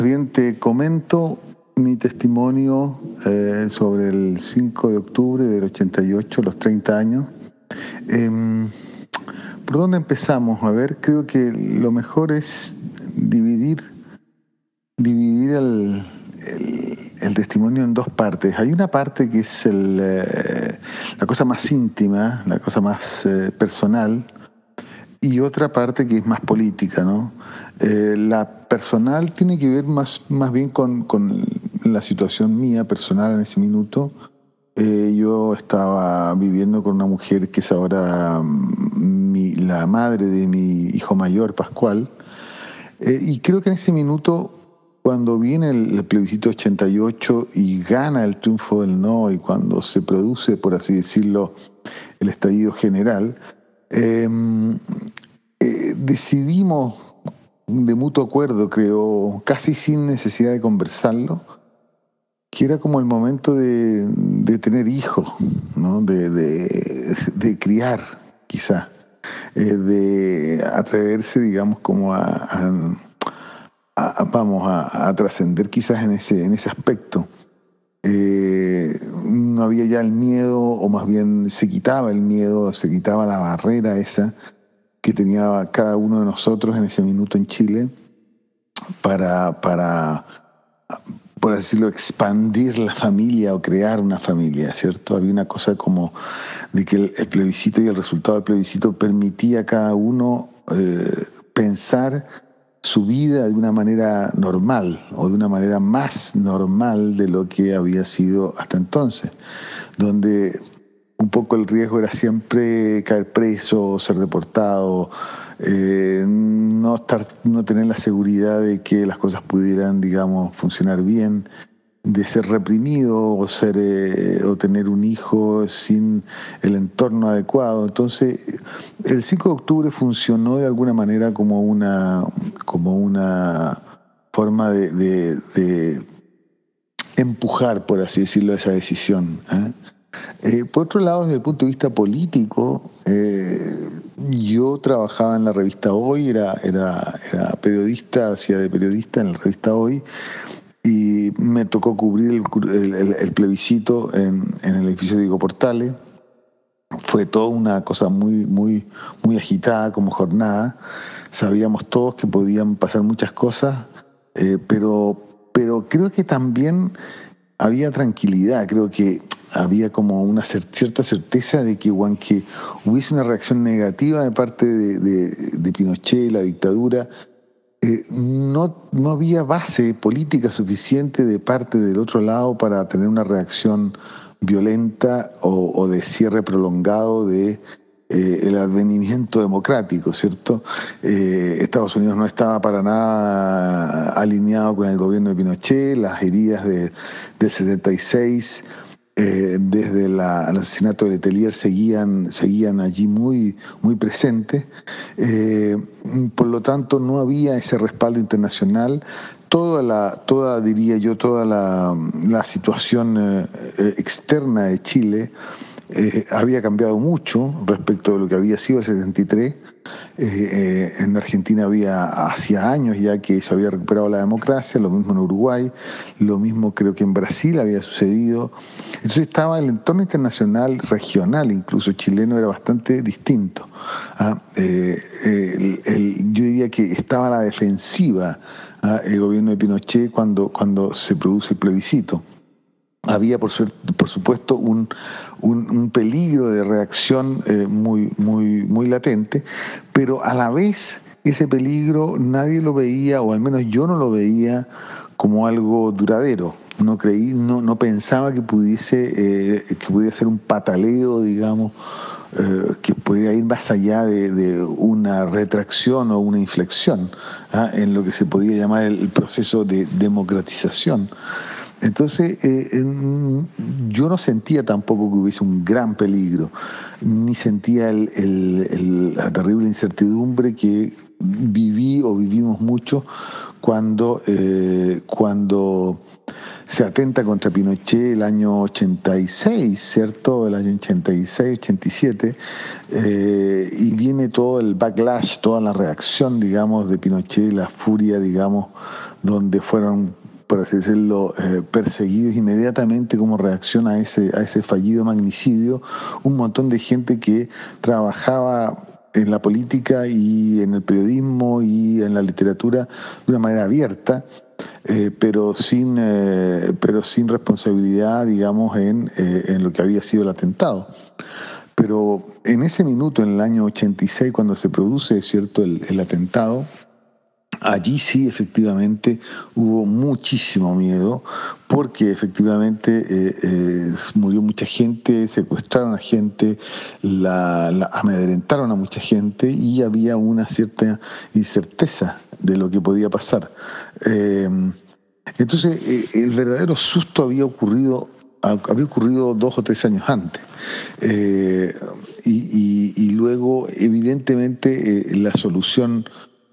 Bien, te comento mi testimonio sobre el 5 de octubre del 88, los 30 años. Em, ¿Por dónde empezamos? A ver, creo que lo mejor es dividir el testimonio en dos partes. Hay una parte que es la cosa más íntima, la cosa más personal, y otra parte que es más política, ¿no? La personal tiene que ver más bien con la situación mía personal en ese minuto. Yo estaba viviendo con una mujer que es ahora la madre de mi hijo mayor, Pascual, y creo que en ese minuto, cuando viene el plebiscito 88 y gana el triunfo del no, y cuando se produce, por así decirlo, el estallido general, eh, decidimos de mutuo acuerdo, creo, casi sin necesidad de conversarlo, que era como el momento de tener hijos, ¿no? De criar, quizá, de atreverse, digamos, como a trascender quizás en ese aspecto. No había ya el miedo, o más bien se quitaba el miedo, se quitaba la barrera esa que tenía cada uno de nosotros en ese minuto en Chile para por así decirlo, expandir la familia o crear una familia, ¿cierto? Había una cosa como de que el plebiscito y el resultado del plebiscito permitía a cada uno pensar su vida de una manera normal, o de una manera más normal de lo que había sido hasta entonces, donde un poco el riesgo era siempre caer preso, ser deportado, no tener la seguridad de que las cosas pudieran, digamos, funcionar bien, de ser reprimido o tener un hijo sin el entorno adecuado. Entonces, el 5 de octubre funcionó de alguna manera como una forma de empujar, por así decirlo, esa decisión, ¿eh? Por otro lado, desde el punto de vista político, yo trabajaba en la revista Hoy, era periodista, hacía de periodista en la revista Hoy, y me tocó cubrir el plebiscito en el edificio de Diego Portales. Fue toda una cosa muy agitada como jornada. Sabíamos todos que podían pasar muchas cosas, pero creo que también había tranquilidad, creo que había como una cierta certeza de que, aunque hubiese una reacción negativa de parte de Pinochet, la dictadura, no había base política suficiente de parte del otro lado para tener una reacción violenta o de cierre prolongado de el advenimiento democrático, ¿cierto? Estados Unidos no estaba para nada alineado con el gobierno de Pinochet, las heridas del 76, desde el asesinato de Letelier seguían allí muy presentes. Por lo tanto, no había ese respaldo internacional. Diría yo, toda la situación externa de Chile había cambiado mucho respecto de lo que había sido el 73. En Argentina hacía años ya que se había recuperado la democracia, lo mismo en Uruguay, lo mismo creo que en Brasil había sucedido. Entonces estaba el entorno internacional, regional, incluso chileno, era bastante distinto. Yo diría que estaba a la defensiva el gobierno de Pinochet cuando se produce el plebiscito. Había, por supuesto, un peligro de reacción muy latente, pero a la vez ese peligro nadie lo veía, o al menos yo no lo veía como algo duradero. No pensaba que pudiese ser un pataleo, digamos, que pudiera ir más allá de una retracción o una inflexión en lo que se podía llamar el proceso de democratización. Entonces, yo no sentía tampoco que hubiese un gran peligro, ni sentía la terrible incertidumbre que vivimos mucho cuando se atenta contra Pinochet el año 86, ¿cierto? El año 86, 87, y viene todo el backlash, toda la reacción, digamos, de Pinochet, la furia, digamos, donde fueron, por así decirlo, perseguidos inmediatamente como reacción a ese fallido magnicidio, un montón de gente que trabajaba en la política y en el periodismo y en la literatura de una manera abierta, pero sin responsabilidad, digamos, en lo que había sido el atentado. Pero en ese minuto, en el año 86, cuando se produce, ¿cierto?, el atentado, allí sí, efectivamente, hubo muchísimo miedo, porque efectivamente murió mucha gente, secuestraron a gente, la amedrentaron a mucha gente y había una cierta incerteza de lo que podía pasar. Entonces, el verdadero susto había ocurrido 2 o 3 años antes. Y luego, evidentemente, la solución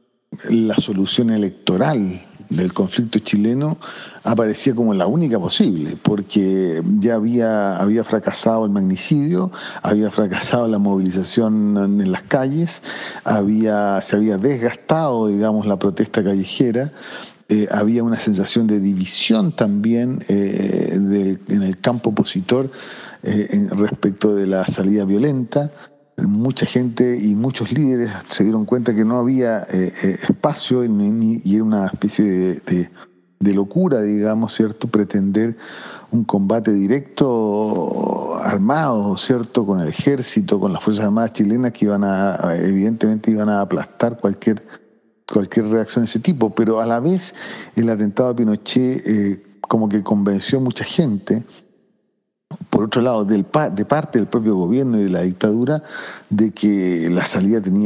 electoral del conflicto chileno aparecía como la única posible, porque ya había fracasado el magnicidio, había fracasado la movilización en las calles, se había desgastado, digamos, la protesta callejera. Había una sensación de división también en el campo opositor respecto de la salida violenta. Mucha gente y muchos líderes se dieron cuenta que no había espacio y era una especie de locura, digamos, ¿cierto?, pretender un combate directo armado, ¿cierto?, con el ejército, con las Fuerzas Armadas chilenas, que evidentemente iban a aplastar cualquier reacción de ese tipo. Pero a la vez el atentado a Pinochet como que convenció a mucha gente, por otro lado, de parte del propio gobierno y de la dictadura, de que la salida que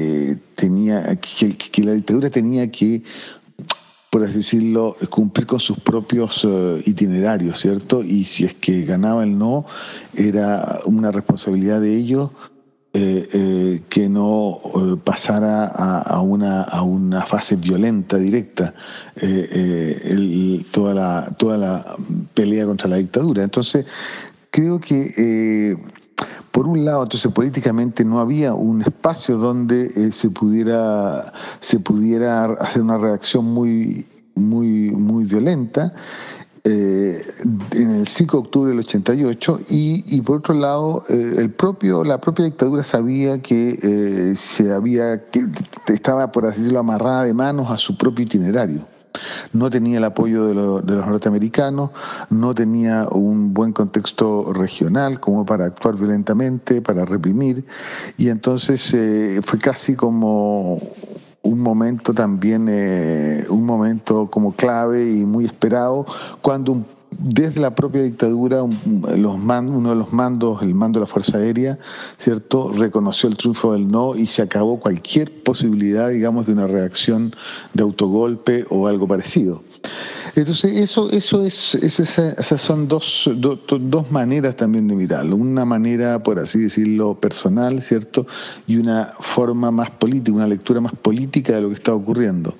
la dictadura tenía que, por así decirlo, cumplir con sus propios itinerarios, ¿cierto? Y si es que ganaba el no, era una responsabilidad de ellos que no pasara a una fase violenta directa toda la pelea contra la dictadura. Entonces, creo que por un lado, entonces, políticamente no había un espacio donde se pudiera hacer una reacción muy, muy, muy violenta. En el 5 de octubre del 88 y por otro lado la propia dictadura sabía que estaba, por así decirlo, amarrada de manos a su propio itinerario. No tenía el apoyo de los norteamericanos, no tenía un buen contexto regional como para actuar violentamente, para reprimir, y entonces fue casi como un momento también, un momento como clave y muy esperado, cuando desde la propia dictadura uno de los mandos, el mando de la Fuerza Aérea, ¿cierto?, reconoció el triunfo del no y se acabó cualquier posibilidad, digamos, de una reacción de autogolpe o algo parecido. Entonces, esas son dos maneras también de mirarlo. Una manera, por así decirlo, personal, ¿cierto? Y una forma más política, una lectura más política de lo que está ocurriendo.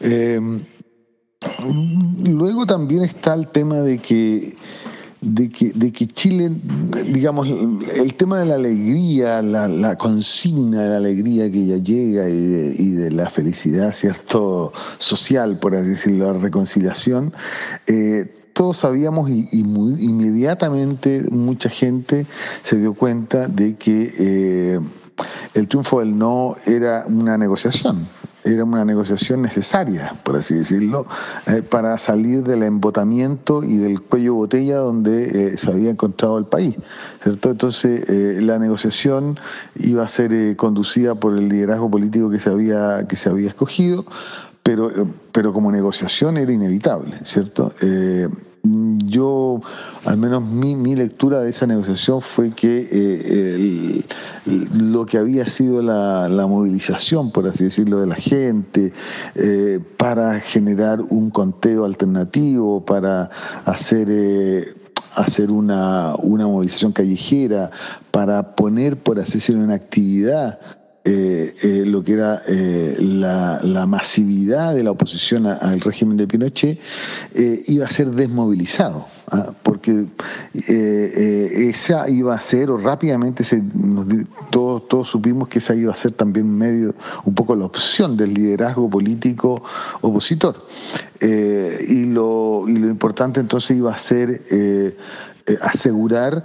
Luego también está el tema de que Chile, digamos, el tema de la alegría, la consigna de la alegría que ya llega y de la felicidad, ¿cierto?, social, por así decirlo, la reconciliación, todos sabíamos y muy inmediatamente mucha gente se dio cuenta de que el triunfo del no era una negociación necesaria, por así decirlo, para salir del embotamiento y del cuello botella donde se había encontrado el país, ¿cierto? Entonces, la negociación iba a ser conducida por el liderazgo político que se había escogido, pero como negociación era inevitable, ¿cierto? Yo, al menos mi lectura de esa negociación fue que lo que había sido la movilización, por así decirlo, de la gente, para generar un conteo alternativo, para hacer una movilización callejera, para poner, por así decirlo, en actividad lo que era la masividad de la oposición al régimen de Pinochet, iba a ser desmovilizado, porque esa iba a ser, o rápidamente todos todos supimos que esa iba a ser también un poco la opción del liderazgo político opositor. Y lo importante entonces iba a ser asegurar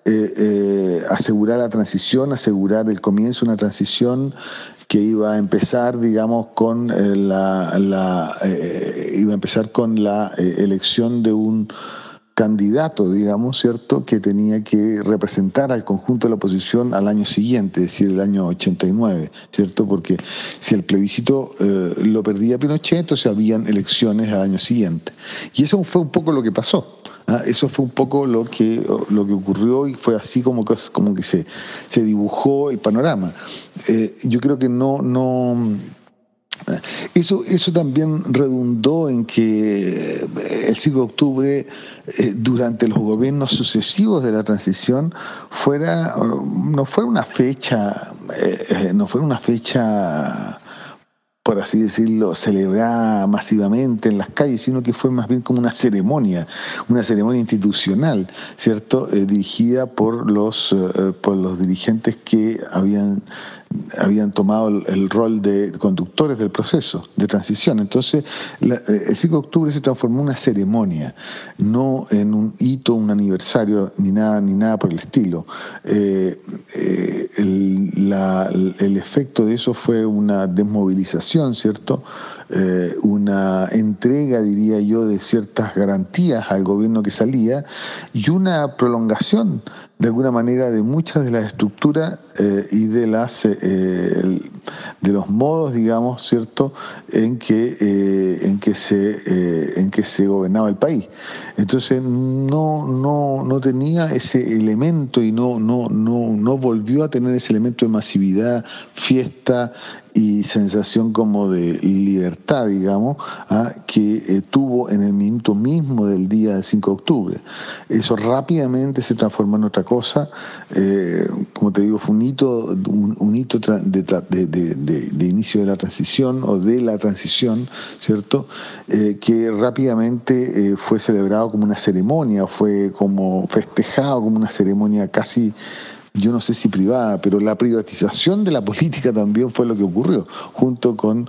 la transición, asegurar el comienzo de una transición que iba a empezar, digamos, con la elección de un candidato, digamos, ¿cierto?, que tenía que representar al conjunto de la oposición al año siguiente, es decir, el año 89, ¿cierto? Porque si el plebiscito lo perdía Pinochet, entonces habían elecciones al año siguiente. Y eso fue un poco lo que pasó. Eso fue un poco lo que ocurrió, y fue así como que se dibujó el panorama. Yo creo que eso también redundó en que el 5 de octubre, durante los gobiernos sucesivos de la transición, no fuera una fecha, por así decirlo, celebrada masivamente en las calles, sino que fue más bien como una ceremonia institucional, ¿cierto? Dirigida por los dirigentes que habían tomado el rol de conductores del proceso de transición. Entonces, el 5 de octubre se transformó en una ceremonia, no en un hito, un aniversario, ni nada por el estilo. El efecto de eso fue una desmovilización, ¿cierto? Una entrega, diría yo, de ciertas garantías al gobierno que salía, y una prolongación, de alguna manera, de muchas de las estructuras y de los modos, digamos, ¿cierto?, en que se gobernaba el país. Entonces no tenía ese elemento, y no volvió a tener ese elemento de masividad, fiesta y sensación como de libertad, digamos, que tuvo en el minuto mismo del día del 5 de octubre. Eso rápidamente se transformó en otra cosa. Como te digo, fue un hito de inicio de la transición, o de la transición, ¿cierto?, que rápidamente fue celebrado como una ceremonia, fue como festejado como una ceremonia casi, yo no sé si privada, pero la privatización de la política también fue lo que ocurrió, junto con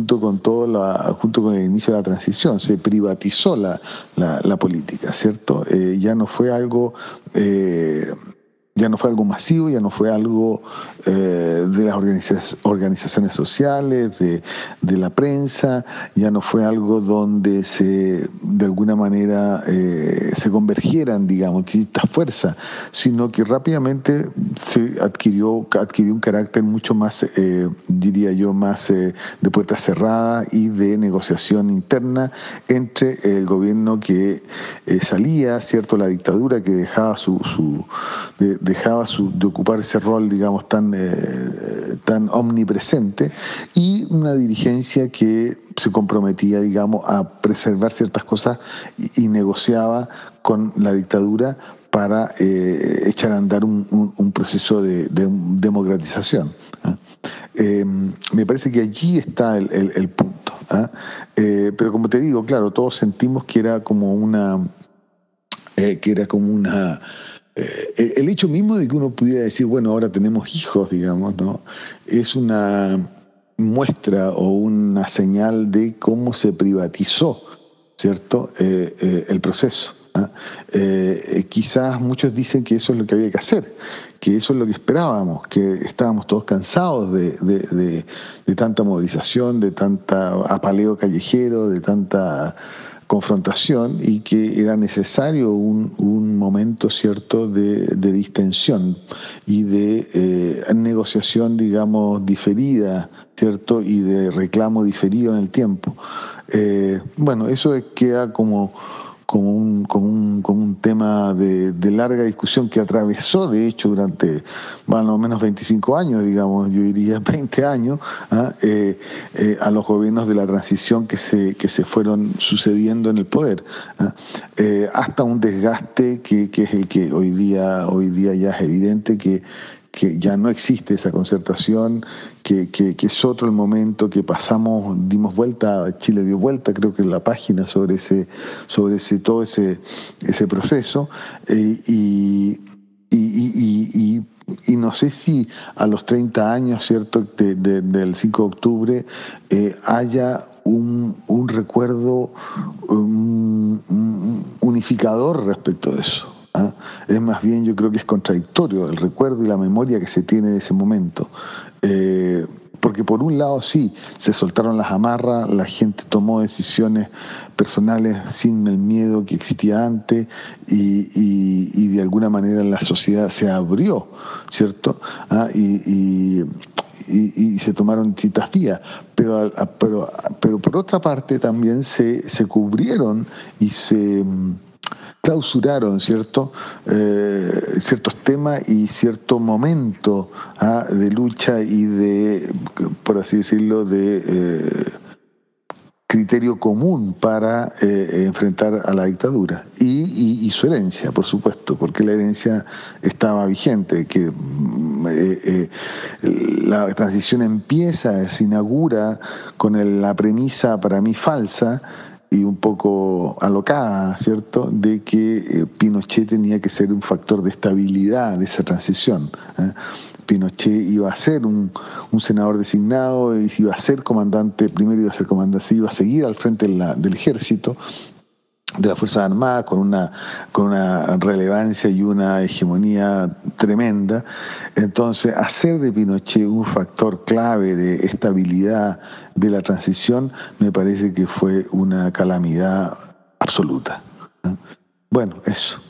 el inicio de la transición. Se privatizó la política, ¿cierto? Ya no fue algo masivo, ya no fue algo de las organizaciones sociales, de la prensa, ya no fue algo donde de alguna manera se convergieran, digamos, distintas fuerzas, sino que rápidamente se adquirió un carácter mucho más, diría yo, más de puertas cerradas y de negociación interna entre el gobierno que salía, ¿cierto?, la dictadura, que dejaba de ocupar ese rol, digamos, tan omnipresente, y una dirigencia que se comprometía, digamos, a preservar ciertas cosas y negociaba con la dictadura para echar a andar un proceso de democratización. Me parece que allí está el punto. Pero como te digo, claro, todos sentimos que era como una el hecho mismo de que uno pudiera decir, bueno, ahora tenemos hijos, digamos, ¿no?, es una muestra o una señal de cómo se privatizó, ¿cierto?, el proceso. Quizás muchos dicen que eso es lo que había que hacer, que eso es lo que esperábamos, que estábamos todos cansados de tanta movilización, de tanta apaleo callejero, de tanta confrontación, y que era necesario un momento, ¿cierto?, de distensión y de negociación, digamos, diferida, ¿cierto?, y de reclamo diferido en el tiempo. Bueno, eso queda como un tema de larga discusión, que atravesó, de hecho, durante más o menos 25 años, digamos, yo diría 20 años, a los gobiernos de la transición que se fueron sucediendo en el poder, hasta un desgaste que es el que hoy día ya es evidente que ya no existe esa concertación, que es otro el momento que dimos vuelta, Chile dio vuelta, creo que en la página sobre todo ese proceso, y y no sé si a los 30 años, ¿cierto?, del 5 de octubre haya un recuerdo unificador respecto de eso. ¿Ah? Es más bien, yo creo que es contradictorio el recuerdo y la memoria que se tiene de ese momento. Porque por un lado sí, se soltaron las amarras, la gente tomó decisiones personales sin el miedo que existía antes y de alguna manera la sociedad se abrió, ¿cierto? Y se tomaron distintas vías, pero por otra parte también se cubrieron y se clausuraron, ¿cierto? Ciertos temas y cierto momento de lucha y de, por así decirlo, de criterio común para enfrentar a la dictadura y su herencia, por supuesto, porque la herencia estaba vigente, que la transición empieza, se inaugura con la premisa para mí falsa y un poco alocada, ¿cierto?, de que Pinochet tenía que ser un factor de estabilidad de esa transición. Pinochet iba a ser un senador designado, y iba a ser comandante, primero iba a ser comandante, iba a seguir al frente del ejército, de las Fuerzas Armadas, con una relevancia y una hegemonía tremenda. Entonces, hacer de Pinochet un factor clave de estabilidad de la transición me parece que fue una calamidad absoluta. Bueno, eso.